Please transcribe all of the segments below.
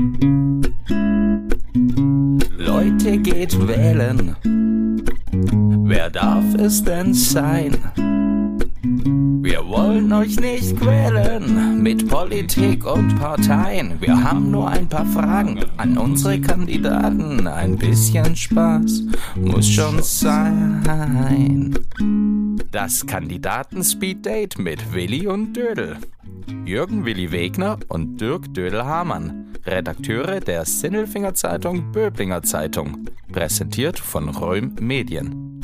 Leute, geht wählen. Wer darf es denn sein? Wir wollen euch nicht quälen mit Politik und Parteien. Wir haben nur ein paar Fragen an unsere Kandidaten. Ein bisschen Spaß muss schon sein. Das Kandidaten-Speed-Date mit Willi und Dödel. Jürgen Willi Wegner und Dirk Dödel-Hamann, Redakteure der Sinnelfinger Zeitung Böblinger Zeitung, präsentiert von Röhm Medien.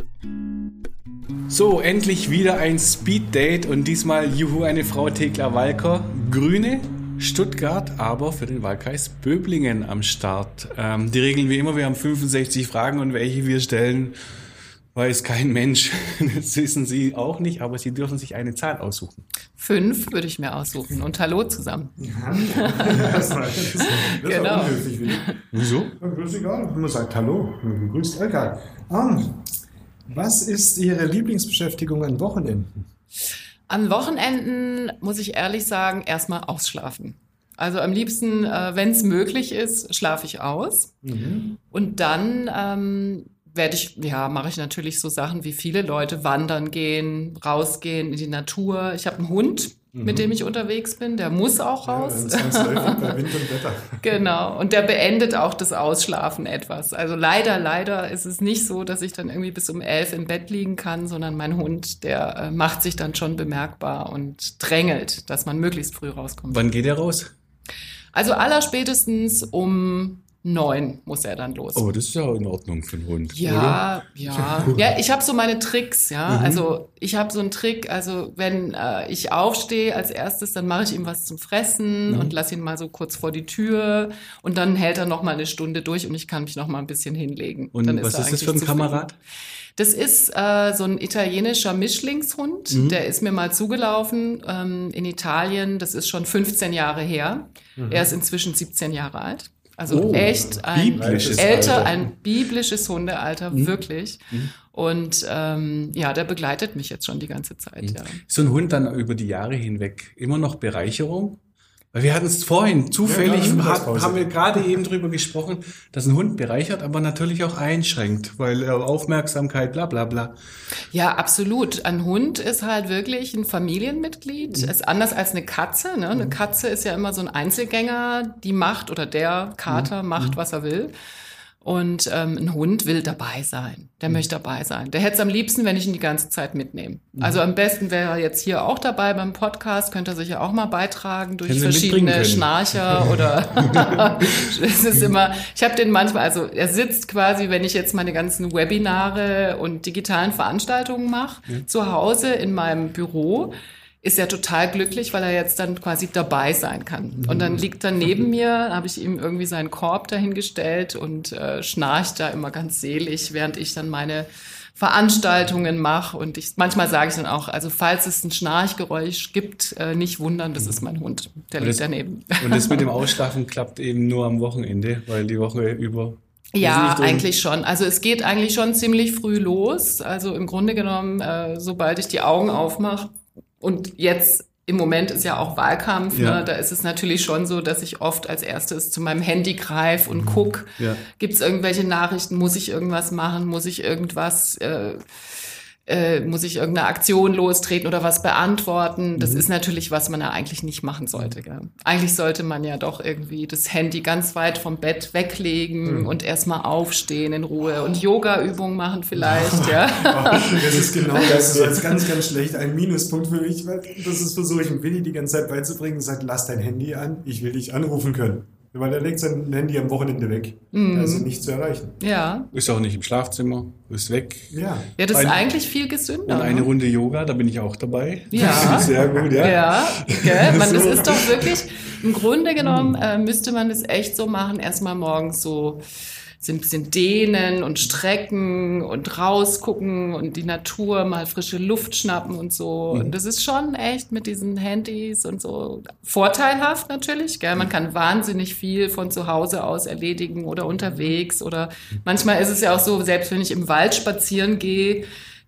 So, endlich wieder ein Speed-Date und diesmal, juhu, eine Frau Thekla-Walker, Grüne, Stuttgart, aber für den Wahlkreis Böblingen am Start. Die Regeln wie immer, wir haben 65 Fragen und welche wir stellen, weiß kein Mensch. Das wissen Sie auch nicht, aber Sie dürfen sich eine Zahl aussuchen. 5 würde ich mir aussuchen und hallo zusammen. Das Genau. unhöflich, Willi. Wieso? Das ist egal, man sagt hallo, grüßt egal. Was ist Ihre Lieblingsbeschäftigung an Wochenenden? An Wochenenden, muss ich ehrlich sagen, erstmal ausschlafen. Also am liebsten, wenn es möglich ist, schlafe ich aus. Und dann mache ich natürlich so Sachen wie viele Leute, wandern gehen, rausgehen in die Natur. Ich habe einen Hund, mit dem ich unterwegs bin, der muss auch raus. Ja, zwangsläufig bei Wind und Wetter. Genau, und der beendet auch das Ausschlafen etwas. Also leider ist es nicht so, dass ich dann irgendwie bis um 11 im Bett liegen kann, sondern mein Hund, der macht sich dann schon bemerkbar und drängelt, dass man möglichst früh rauskommt. Wann geht er raus? Also allerspätestens um 9 muss er dann los. Oh, das ist ja in Ordnung für einen Hund, oder? Ja. Ja, ich habe so meine Tricks, ja. Also ich habe so einen Trick, also wenn ich aufstehe als erstes, dann mache ich ihm was zum Fressen und lasse ihn mal so kurz vor die Tür und dann hält er noch mal eine Stunde durch und ich kann mich noch mal ein bisschen hinlegen. Und dann was er ist das für ein eigentlich Kamerad? Das ist so ein italienischer Mischlingshund, der ist mir mal zugelaufen in Italien, das ist schon 15 Jahre her. Er ist inzwischen 17 Jahre alt. Also echt ein biblisches Hundealter, wirklich. Und der begleitet mich jetzt schon die ganze Zeit. Ja. Ist so ein Hund dann über die Jahre hinweg immer noch Bereicherung? Weil wir hatten es vorhin, zufällig haben wir gerade eben drüber gesprochen, dass ein Hund bereichert, aber natürlich auch einschränkt, weil Aufmerksamkeit, bla bla bla. Ja, absolut. Ein Hund ist halt wirklich ein Familienmitglied. Ist anders als eine Katze. Ne? Eine Katze ist ja immer so ein Einzelgänger, der Kater macht, was er will. Und ein Hund will dabei sein. Der möchte dabei sein. Der hätte es am liebsten, wenn ich ihn die ganze Zeit mitnehme. Also am besten wäre er jetzt hier auch dabei beim Podcast. Könnte er sich ja auch mal beitragen durch verschiedene Schnarcher oder es ist immer, ich habe den manchmal, also er sitzt quasi, wenn ich jetzt meine ganzen Webinare und digitalen Veranstaltungen mache, zu Hause in meinem Büro, ist er total glücklich, weil er jetzt dann quasi dabei sein kann. Und dann liegt er neben mir, habe ich ihm irgendwie seinen Korb dahingestellt und schnarcht da immer ganz selig, während ich dann meine Veranstaltungen mache. Und manchmal sage ich dann auch, also falls es ein Schnarchgeräusch gibt, nicht wundern, das ist mein Hund, der liegt daneben. Und das mit dem Ausschlafen klappt eben nur am Wochenende, weil die Woche über... Ja, eigentlich schon. Also es geht eigentlich schon ziemlich früh los. Also im Grunde genommen, sobald ich die Augen aufmache, und jetzt im Moment ist ja auch Wahlkampf, ne? Da ist es natürlich schon so, dass ich oft als erstes zu meinem Handy greife und gucke, gibt es irgendwelche Nachrichten, muss ich irgendwas machen, muss ich irgendeine Aktion lostreten oder was beantworten. Das ist natürlich, was man ja eigentlich nicht machen sollte. Gell? Eigentlich sollte man ja doch irgendwie das Handy ganz weit vom Bett weglegen und erstmal aufstehen in Ruhe und Yoga-Übungen machen vielleicht. Ja. Das ist genau das. Das ist ganz, ganz schlecht. Ein Minuspunkt für mich, weil das versuche ich dem Willi die ganze Zeit beizubringen und sagt, lass dein Handy an, ich will dich anrufen können. Weil er legt sein Handy am Wochenende weg. Also nicht zu erreichen. Ja. Ist auch nicht im Schlafzimmer, ist weg. Ja, das ist eigentlich viel gesünder. Und eine Runde Yoga, da bin ich auch dabei. Ja. Sehr gut, ja. Ja, gell? Das ist doch wirklich, im Grunde genommen müsste man das echt so machen, erstmal morgens so ein bisschen dehnen und strecken und rausgucken und die Natur mal frische Luft schnappen und so. Und das ist schon echt mit diesen Handys und so vorteilhaft natürlich, gell? Man kann wahnsinnig viel von zu Hause aus erledigen oder unterwegs oder manchmal ist es ja auch so, selbst wenn ich im Wald spazieren gehe,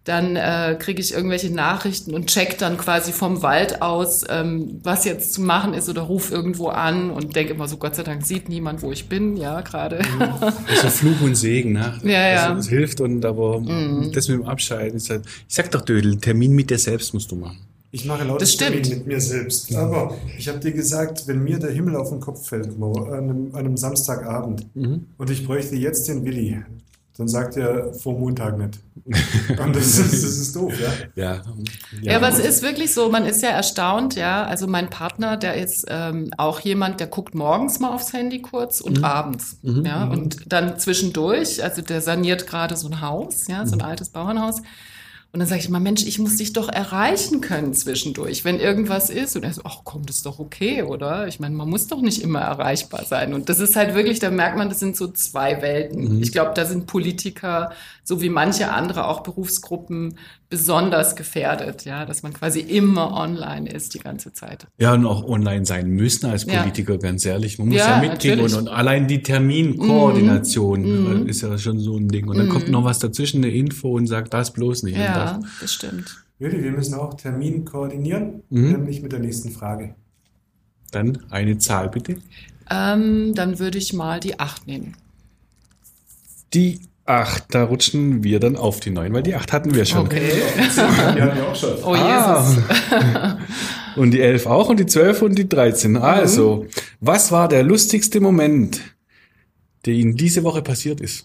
Dann kriege ich irgendwelche Nachrichten und check dann quasi vom Wald aus, was jetzt zu machen ist oder ruf irgendwo an und denke immer so, Gott sei Dank sieht niemand, wo ich bin, ja, gerade. Also Fluch und Segen, ne? Ja. Das hilft aber das mit dem Abschalten ist halt, ich sag doch, Dödel, Termin mit dir selbst musst du machen. Ich mache lautes Termin mit mir selbst. Aber ich habe dir gesagt, wenn mir der Himmel auf den Kopf fällt, an einem Samstagabend, und ich bräuchte jetzt den Willi, dann sagt er vor Montag nicht. Und das ist doof, ja? Ja, aber es ist wirklich so, man ist ja erstaunt, ja. Also mein Partner, der ist auch jemand, der guckt morgens mal aufs Handy kurz und abends, ja. Und dann zwischendurch, also der saniert gerade so ein Haus, ja, so ein altes Bauernhaus. Und dann sage ich mal, Mensch, ich muss dich doch erreichen können zwischendurch, wenn irgendwas ist. Und er so, ach komm, das ist doch okay, oder? Ich meine, man muss doch nicht immer erreichbar sein. Und das ist halt wirklich, da merkt man, das sind so zwei Welten. Ich glaube, da sind Politiker, so wie manche andere auch Berufsgruppen, besonders gefährdet, ja, dass man quasi immer online ist die ganze Zeit. Ja, und auch online sein müssen als Politiker, ganz ehrlich. Man muss ja mitkriegen und allein die Terminkoordination ist ja schon so ein Ding. Und dann kommt noch was dazwischen, eine Info und sagt das bloß nicht. Ja, das stimmt. Willi, wir müssen auch Termin koordinieren, nämlich mit der nächsten Frage. Dann eine Zahl bitte. Dann würde ich mal die 8 nehmen. Die 8, da rutschen wir dann auf die 9, weil die 8 hatten wir schon. Okay. Die hatten wir auch schon. Oh Jesus. Und die 11 auch und die 12 und die 13. Also, was war der lustigste Moment, der Ihnen diese Woche passiert ist?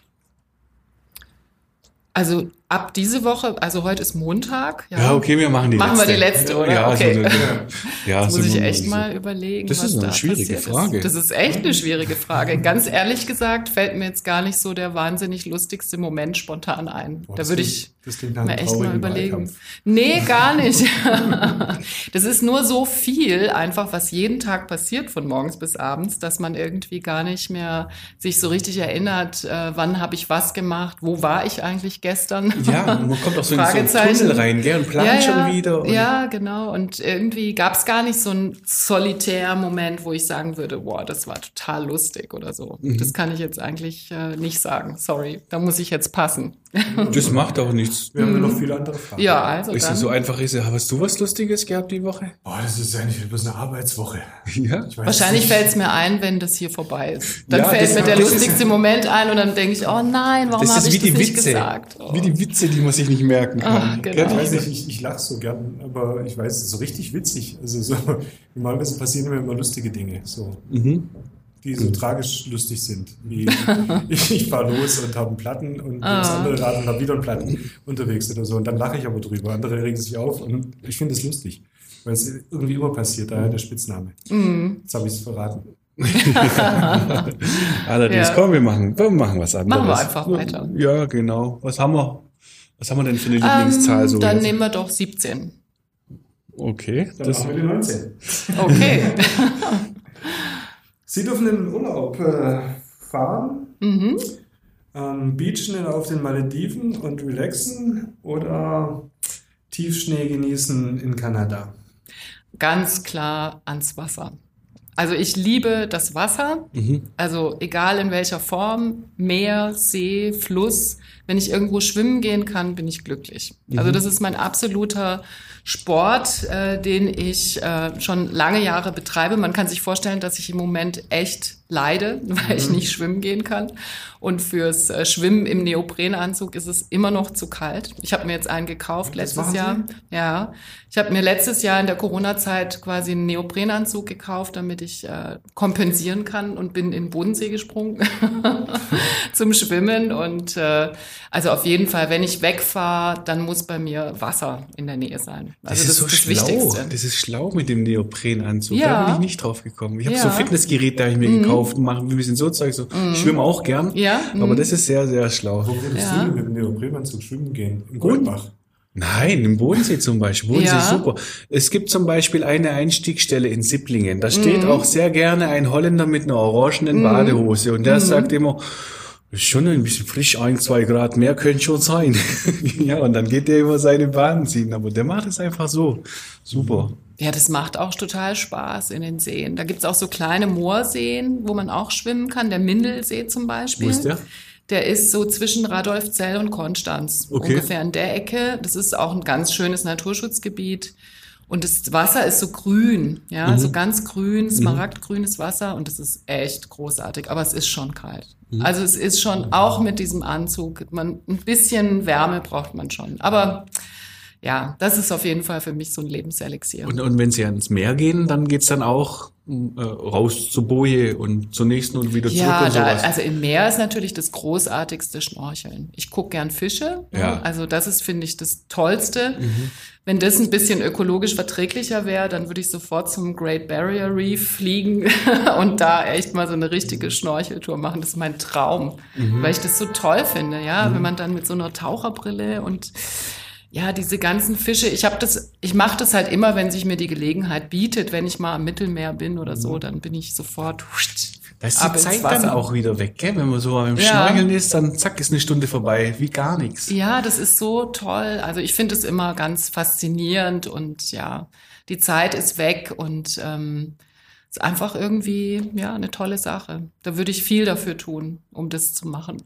Also ab diese Woche, also heute ist Montag. Ja, okay, wir machen die letzte. Machen wir die letzte, oder? Ja, okay. Das muss ich echt mal überlegen. Das ist eine schwierige Frage. Das ist echt eine schwierige Frage. Ganz ehrlich gesagt fällt mir jetzt gar nicht so der wahnsinnig lustigste Moment spontan ein. Boah, da würde ich mir echt mal überlegen. Wahlkampf. Nee, gar nicht. Das ist nur so viel einfach, was jeden Tag passiert von morgens bis abends, dass man irgendwie gar nicht mehr sich so richtig erinnert, wann habe ich was gemacht, wo war ich eigentlich gestern. Ja, man kommt auch so in so einen Tunnel rein, gell, und plant schon wieder. Und ja, genau. Und irgendwie gab es gar nicht so einen Solitär-Moment, wo ich sagen würde, boah, das war total lustig oder so. Das kann ich jetzt eigentlich nicht sagen. Sorry, da muss ich jetzt passen. Das macht auch nichts. Wir haben ja noch viele andere Fragen. Ja, also Ist es so einfach? Hast du was Lustiges gehabt die Woche? Boah, das ist eigentlich bloß eine Arbeitswoche. Ja. Wahrscheinlich fällt es mir ein, wenn das hier vorbei ist. Dann Ja, fällt mir der das ist- lustigste Moment ein und dann denke ich, oh nein, warum habe ich das nicht gesagt? Oh. Wie die Witze, die man sich nicht merken kann. Genau. Gell? Ich weiß nicht, ich lache so gern, aber ich weiß, es ist so richtig witzig. Also so, normalerweise passieren mir immer lustige Dinge, so, die so tragisch lustig sind. Wie ich fahre los und habe einen Platten und das andere Rad und habe wieder einen Platten unterwegs oder so. Und dann lache ich aber drüber. Andere regen sich auf und ich finde es lustig, weil es irgendwie immer passiert, daher der Spitzname. Jetzt habe ich es verraten. Allerdings, Ja. komm, wir machen was anderes. Machen wir einfach weiter. Ja, genau. Was haben wir denn für eine Lieblingszahl? So Dann jetzt? nehmen wir doch 17. Okay. Dann machen wir die 19. Okay. Sie dürfen in den Urlaub fahren, beachen auf den Malediven und relaxen oder Tiefschnee genießen in Kanada. Ganz klar ans Wasser. Also ich liebe das Wasser, also egal in welcher Form, Meer, See, Fluss. Wenn ich irgendwo schwimmen gehen kann, bin ich glücklich. Also das ist mein absoluter Sport, den ich schon lange Jahre betreibe. Man kann sich vorstellen, dass ich im Moment echt leide, weil ich nicht schwimmen gehen kann. Und fürs Schwimmen im Neoprenanzug ist es immer noch zu kalt. Ich habe mir jetzt einen gekauft letztes Jahr. Ja, ich habe mir letztes Jahr in der Corona-Zeit quasi einen Neoprenanzug gekauft, damit ich kompensieren kann und bin in den Bodensee gesprungen zum Schwimmen. Und also auf jeden Fall, wenn ich wegfahre, dann muss bei mir Wasser in der Nähe sein. Also Das ist so das schlau. Wichtigste. Das ist schlau mit dem Neoprenanzug. Ja. Da bin ich nicht drauf gekommen. Ich habe Ja. so Fitnessgeräte, da habe ich mir gekauft und mache ein bisschen so Zeug. So. Ich schwimme auch gern, Ja. aber das ist sehr, sehr schlau. Wo würdest Ja. du denn mit dem Neoprenanzug schwimmen gehen? Im Goldbach? Nein, im Bodensee zum Beispiel. Bodensee Ja. ist super. Es gibt zum Beispiel eine Einstiegsstelle in Sipplingen. Da steht auch sehr gerne ein Holländer mit einer orangenen Badehose und der sagt immer, ist schon ein bisschen frisch, 1-2 Grad mehr könnte schon sein. Ja, und dann geht der immer seine Bahn ziehen. Aber der macht es einfach so. Super. Ja, das macht auch total Spaß in den Seen. Da gibt's auch so kleine Moorseen, wo man auch schwimmen kann. Der Mindelsee zum Beispiel. Wo ist der? Der ist so zwischen Radolfzell und Konstanz, ungefähr in der Ecke. Das ist auch ein ganz schönes Naturschutzgebiet. Und das Wasser ist so grün, ja, so ganz grün, smaragdgrünes Wasser. Und das ist echt großartig. Aber es ist schon kalt. Also es ist schon, auch mit diesem Anzug, ein bisschen Wärme braucht man schon. Aber ja, das ist auf jeden Fall für mich so ein Lebenselixier. Und wenn Sie ans Meer gehen, dann geht's dann auch raus zur Boje und zur nächsten und wieder zurück und sowas. Also im Meer ist natürlich das großartigste Schnorcheln. Ich gucke gern Fische, Ja. Also das ist, finde ich, das Tollste. Wenn das ein bisschen ökologisch verträglicher wäre, dann würde ich sofort zum Great Barrier Reef fliegen und da echt mal so eine richtige Schnorcheltour machen. Das ist mein Traum, weil ich das so toll finde, ja, wenn man dann mit so einer Taucherbrille und ja, diese ganzen Fische, ich mache das halt immer, wenn sich mir die Gelegenheit bietet, wenn ich mal am Mittelmeer bin oder so, dann bin ich sofort Da ist die Zeit dann auch wieder weg, gell? Wenn man so beim Schnorcheln ist, dann zack, ist eine Stunde vorbei, wie gar nichts. Ja, das ist so toll. Also ich finde es immer ganz faszinierend und ja, die Zeit ist weg und ist einfach irgendwie ja eine tolle Sache. Da würde ich viel dafür tun, um das zu machen.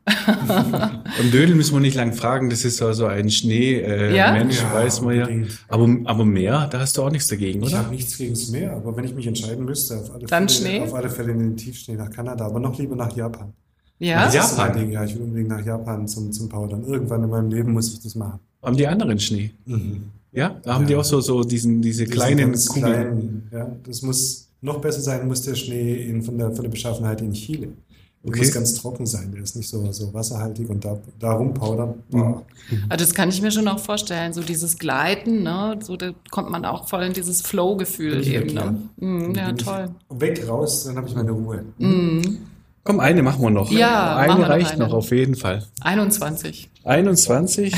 Am Dödel müssen wir nicht lang fragen, das ist also ein Schneemensch, weiß man ja. Unbedingt. Aber Meer, da hast du auch nichts dagegen, Ich oder? habe nichts gegen das Meer, aber wenn ich mich entscheiden müsste, Dann Schnee? auf alle Fälle in den Tiefschnee nach Kanada, aber noch lieber nach Japan. Ja, Nach Das ist Japan? mein Ding, ja, ich will unbedingt nach Japan zum Powdern. Irgendwann in meinem Leben muss ich das machen. Haben die anderen Schnee? Ja? Da haben die auch so diese kleinen ganz Kugeln. kleinen, ja, das muss noch besser sein, muss der Schnee von der Beschaffenheit in Chile. Der Okay. muss ganz trocken sein, der ist nicht so wasserhaltig und da rumpowdern. Boah. also das kann ich mir schon auch vorstellen, so dieses Gleiten, ne, so da kommt man auch voll in dieses Flow-Gefühl Bin ich eben, weg, ne? Dann Ja, bin ich toll. Weg, raus, dann habe ich meine Ruhe. Komm, eine machen wir noch. Ja, machen wir eine noch reicht eine. noch, auf jeden Fall. 21. 21.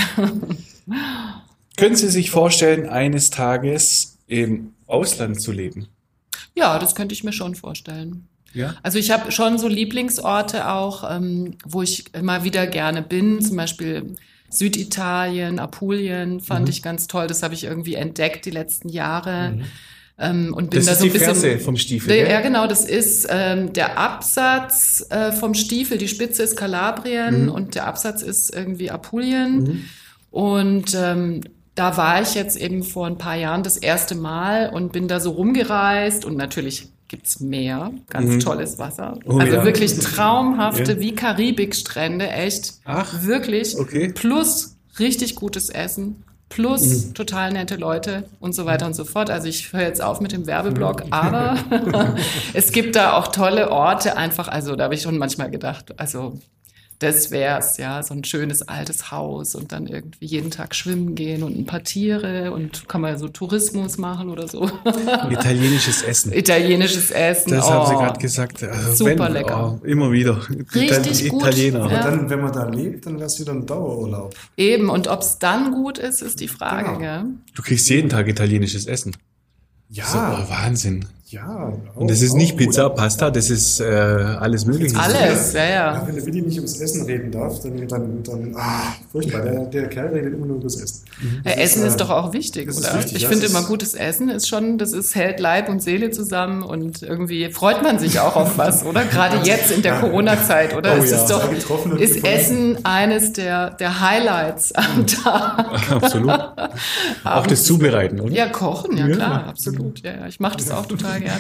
Können Sie sich vorstellen, eines Tages im Ausland zu leben? Ja, das könnte ich mir schon vorstellen. Ja. Also ich habe schon so Lieblingsorte auch, wo ich immer wieder gerne bin, zum Beispiel Süditalien, Apulien fand ich ganz toll. Das habe ich irgendwie entdeckt die letzten Jahre. Und bin Das da ist so ein die bisschen. Ferse vom Stiefel, Ja, gell? genau, das ist der Absatz vom Stiefel. Die Spitze ist Kalabrien und der Absatz ist irgendwie Apulien. Und da war ich jetzt eben vor ein paar Jahren das erste Mal und bin da so rumgereist und natürlich gibt's Meer, ganz tolles Wasser. Oh, also ja. wirklich traumhafte, Ja. wie Karibikstrände, echt. Ach, wirklich. okay. Plus richtig gutes Essen. Plus total nette Leute und so weiter und so fort. Also ich höre jetzt auf mit dem Werbeblock, aber es gibt da auch tolle Orte einfach. Also da habe ich schon manchmal gedacht, also das wär's, ja, so ein schönes altes Haus und dann irgendwie jeden Tag schwimmen gehen und ein paar Tiere und kann man so Tourismus machen oder so. Italienisches Essen. Italienisches Essen. Das haben Sie gerade gesagt. Also Super lecker. Immer wieder. Richtig gut. Italiener. Ja. Aber dann, wenn man da lebt, dann wär's wieder ein Dauerurlaub. Eben, und ob's dann gut ist, ist die Frage, Genau. gell? Du kriegst jeden Tag italienisches Essen. Ja, So, Wahnsinn. ja. Und das ist nicht Pizza, Pasta, das ist alles Mögliche. Alles, ja, Ja, ja. wenn der Willi nicht ums Essen reden darf, dann furchtbar. Der Kerl redet immer nur über das Essen. Essen ist doch auch wichtig, das ist oder? wichtig, Ich ja, finde das immer ist- gutes Essen ist schon, hält Leib und Seele zusammen und irgendwie freut man sich auch auf was, oder? Gerade jetzt in der Corona-Zeit, oder? Oh Es ja. ist doch, Sehr getroffen und ist gefunden. Essen eines der Highlights am Tag. Absolut. Auch das Zubereiten, oder? Ja, kochen, ja Ja. klar, absolut. Ja, ja, ich mache das auch total gerne.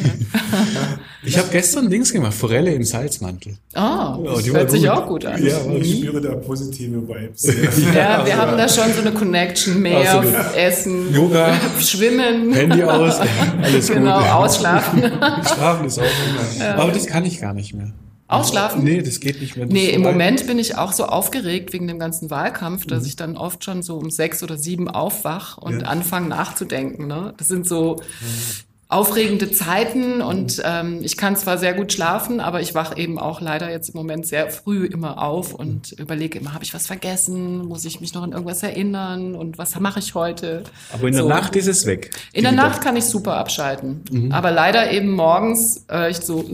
Ich habe gestern Dings gemacht, Forelle im Salzmantel. Oh, die war hört sich gut. auch gut an. Ja, Ich spüre da positive Vibes. Ja, wir haben da schon so eine Connection, Meer, Absolut. Essen, Yoga, Schwimmen. Handy aus, alles Genau, gut. ausschlafen. Schlafen ist auch immer. Aber das kann ich gar nicht mehr. Ausschlafen? Nee, das geht nicht mehr. Das Nee, ist im vorbei. Moment bin ich auch so aufgeregt wegen dem ganzen Wahlkampf, dass ich dann oft schon so um 6 oder 7 aufwach und anfange nachzudenken. Ne? Das sind so aufregende Zeiten und ich kann zwar sehr gut schlafen, aber ich wach eben auch leider jetzt im Moment sehr früh immer auf und überlege immer, habe ich was vergessen? Muss ich mich noch an irgendwas erinnern? Und was mache ich heute? Aber in der So. Nacht ist es weg. In der Nacht kann ich super abschalten. Aber leider eben morgens ich so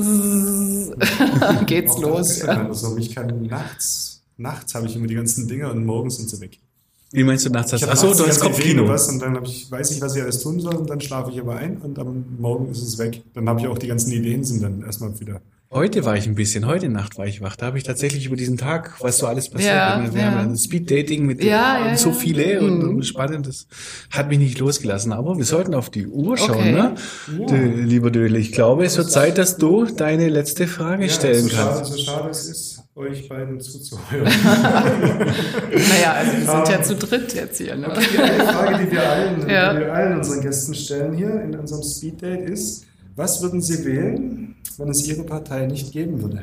geht's Auch los. das ist ja so. Ich kann nachts habe ich immer die ganzen Dinge und morgens sind sie weg. Wie meinst du nachts? Ich habe Achso, nachts du die hast ganze Ideen Kopfkino. was und dann weiß ich, was ich alles tun soll und dann schlafe ich aber ein und am Morgen ist es weg. Dann habe ich auch die ganzen Ideen sind dann erstmal wieder Heute Nacht war ich wach. Da habe ich tatsächlich über diesen Tag, was so alles passiert. Wir haben ein Speed-Dating mit so viele und spannend. Das hat mich nicht losgelassen. Aber wir sollten auf die Uhr schauen, ne? Ja. Lieber Dödel, ich glaube, es wird Zeit, dass du deine letzte Frage stellen kannst. So schade es ist, euch beiden zuzuhören. Naja, also wir sind ja zu dritt jetzt hier. Ne? Okay, eine Frage, die wir allen unseren Gästen stellen hier in unserem Speed-Date ist, was würden Sie wählen, wenn es Ihre Partei nicht geben würde?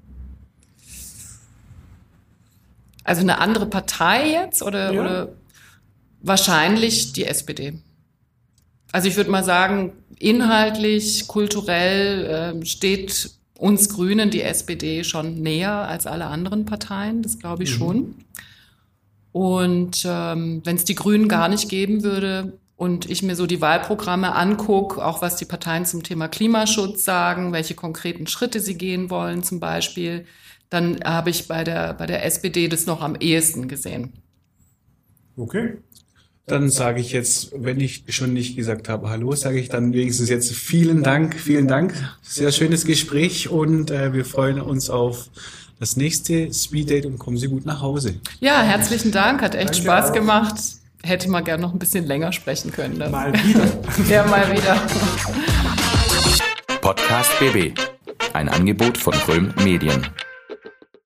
Also eine andere Partei jetzt oder wahrscheinlich die SPD. Also ich würde mal sagen, inhaltlich, kulturell steht uns Grünen die SPD schon näher als alle anderen Parteien, das glaube ich schon. Und wenn es die Grünen gar nicht geben würde, und ich mir so die Wahlprogramme angucke, auch was die Parteien zum Thema Klimaschutz sagen, welche konkreten Schritte sie gehen wollen zum Beispiel, dann habe ich bei der SPD das noch am ehesten gesehen. Okay. Dann sage ich jetzt, wenn ich schon nicht gesagt habe, hallo, sage ich dann wenigstens jetzt vielen Dank. Sehr schönes Gespräch und wir freuen uns auf das nächste Speeddate und kommen Sie gut nach Hause. Ja, herzlichen Dank, hat echt Spaß gemacht. Hätte man gerne noch ein bisschen länger sprechen können. Dann. Mal wieder. Ja, mal wieder. Podcast BB. Ein Angebot von Röhm Medien.